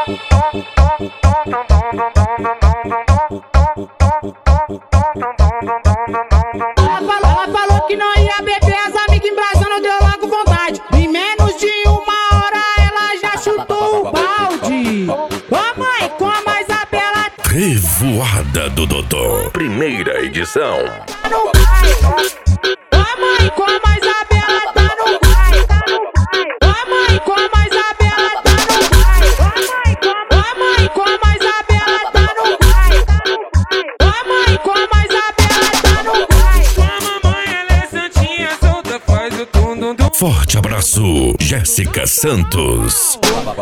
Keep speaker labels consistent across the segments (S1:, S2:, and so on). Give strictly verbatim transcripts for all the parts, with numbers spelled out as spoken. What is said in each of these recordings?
S1: Ela falou que não ia beber, as amigas embrasando, deu logo vontade. Em menos de uma hora ela já chutou o balde. Ô mãe, como a Isabela
S2: Revoada do Dodô, primeira edição.
S1: no baile. Ô mãe, como a Isabela tá no baile. Ô mãe, como a Isabela tá no baile. Ô mãe, como a Isabela tá no baile. Ô mãe, como a Isabela tá no baile.
S3: Sua mamãe, ela é santinha, solta, faz o tum dum dum.
S2: Forte abraço, Jéssica Santos.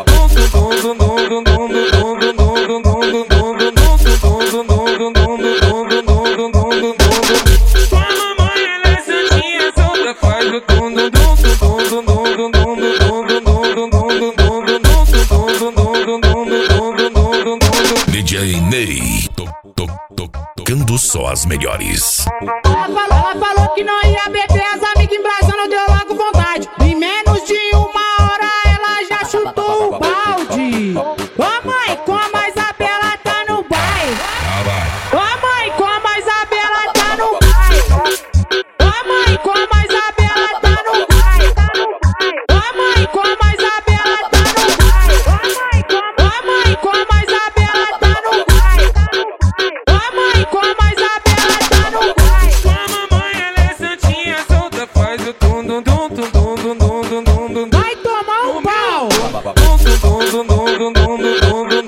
S3: Sua mamãe, ela é santinha, solta, faz o tum dum dum dum dum dum dum
S2: D J Ney, to, to, to, tocando só as melhores.
S1: Ela falou, ela falou que não ia beber, as amigas embrasando, deu logo vontade. Em menos de uma hora ela já chutou o balde. Ô mãe, como a Isabela tá no baile. Ô mãe, como a Isabela tá no baile. Ô mãe, como a Isabela tá no baile. Ô mãe, como a Isabela tá no baile. Ô mãe, como a Isabela tá no baile. Ô mãe, como a Isabela tá no baile.
S3: Sua mamãe, ela é santinha, solta, faz o tum dum dum dum dum dum dum dum dum.
S1: Vai tomar um pau.
S3: Dum dum dum dum dum dum dum.